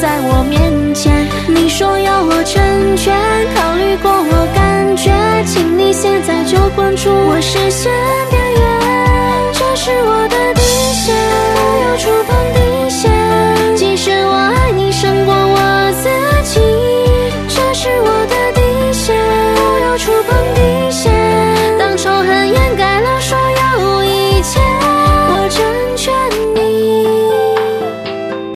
在我面前。你说要我成全，考虑过我感觉，请你现在就滚出我视线。